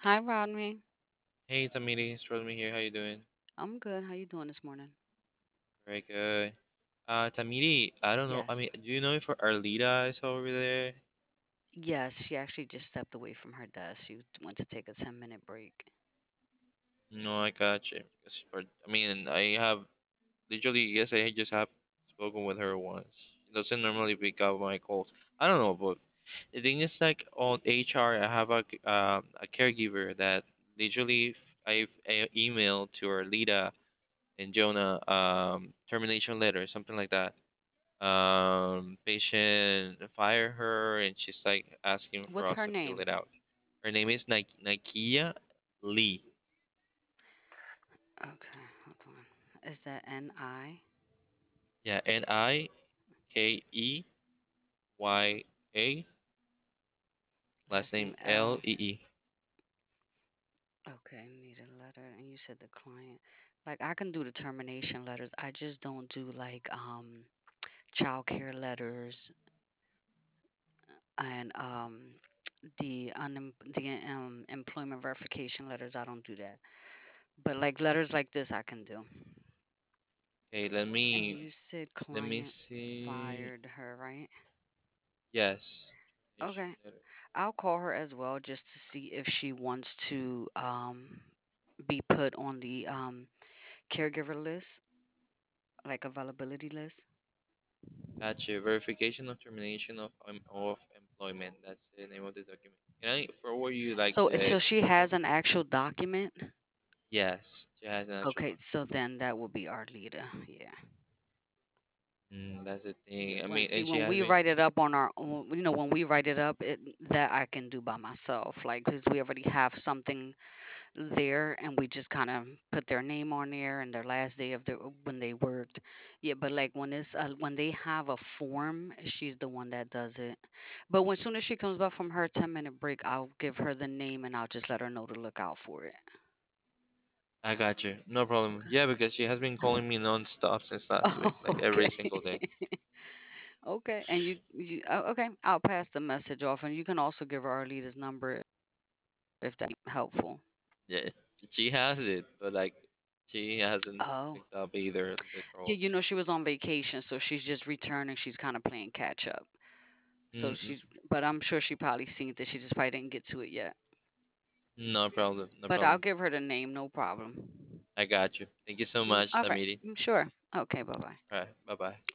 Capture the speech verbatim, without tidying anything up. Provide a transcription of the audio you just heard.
Hi, Rodney. Hey Tamiri, it's Rodney here. How you doing? I'm good. How you doing this morning? Very good. Uh, Tamiri, I don't know. I Yes. mean, do you know if Arlita is over there? Yes, she actually just stepped away from her desk. She went to take a ten minute break. No, I got you. 'Cause for, I mean, I have literally, yes, I just have spoken with her once. She doesn't normally pick up my calls. I don't know, but the thing is, like on H R, I have a c- uh, a caregiver that literally I've uh, emailed to Arlita and Jonah um termination letter, something like that. Um patient fire her and she's like asking for What's us her to fill name? it out. Her name is Nik- Nikia Lee. Okay, hold on. Is that N I? Yeah, N I K E Y A, last Last name name L L. E E. Okay, need a letter. And you said the client. Like I can do the termination letters. I just don't do like um child care letters and um the un the um employment verification letters. I don't do that. But like letters like this I can do. Okay, let And me you said let me client see. fired her, right? Yes. Termination Okay. letter. I'll call her as well just to see if she wants to um be put on the um caregiver list, like availability list. Gotcha. Verification of termination of um, of employment. That's the name of the document. Can I forward you like So the so she has an actual document. yes, she has an actual Okay, document. so then that will be our leader. Yeah. Mm, that's the Yeah. thing. I When mean, see and she when has we been. write it up on our own, you know, when we write it up, it, that I can do by myself, like because we already have something there and we just kind of put their name on there and their last day of their when they worked. Yeah, but like when it's uh, when they have a form, she's the one that does it. But when soon as she comes back from her ten minute break, I'll give her the name and I'll just let her know to look out for it. I got you. No problem. Okay. Yeah, because she has been calling me non-stop since last week, like every Okay. single day. Okay. And you, you uh, okay, I'll pass the message off and you can also give her our leader's number if that's helpful. Yeah, she has it, but like she hasn't Oh. picked up either the Yeah, you calls. know she was on vacation, so she's just returning. She's kind of playing catch up. So Mm-mm. she's, but I'm sure she probably seen that she just probably didn't get to it yet. No problem. No But I'll problem. give her the name, no problem. I got you. Thank you so Mm, much, all right, Tamiri. mm, sure. Okay, bye bye. All right. Bye bye.